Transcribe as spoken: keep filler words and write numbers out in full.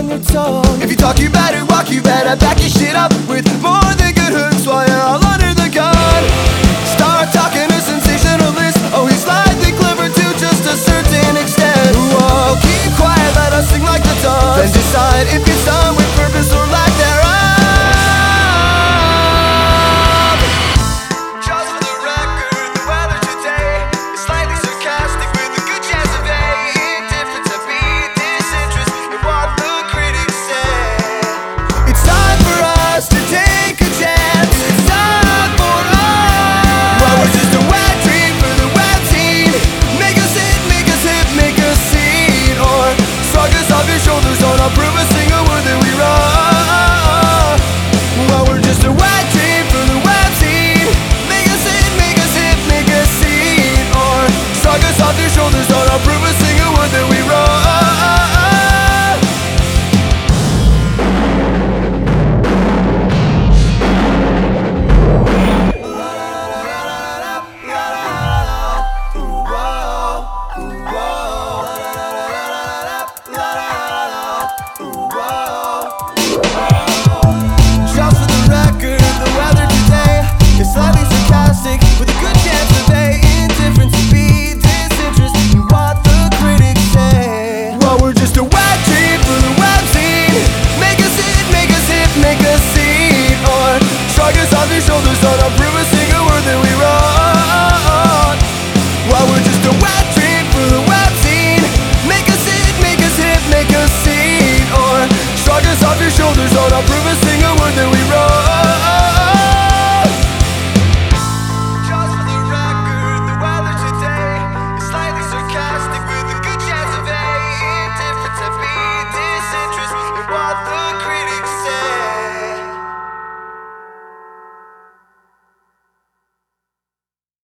on your tongue. If you talk, you better walk, you better back your shit up with more than good hooks while you're all under the gun. Start talking a sensationalist. Oh, he's slightly clever to just a certain extent. Whoa, keep quiet, let us sing like the dogs. Then decide if it's done with purpose or lack thereof. Just for the record, the weather today is slightly sarcastic with a good chance of A. Indifferent to be disinterest in what the critics say. It's time for us to take a chance. It's time for us. Well, we're just a wet dream for the web team. Make us hit, make us hit, make us see. Or shrug us off your shoulders, don't approve a single word that we write. Well, we're just a wet dream for the web team. Make us hit, make us hit, make us see. Or shrug us off your shoulders, don't approve a single word that we write. Just for the record, the weather today is slightly sarcastic with a good chance of A. Indifferent to be disinterest in what the critics say. Well, we're just a wet dream for the web scene. Make us hit, make us hit, make us see. Or shrug us off your shoulders, don't approve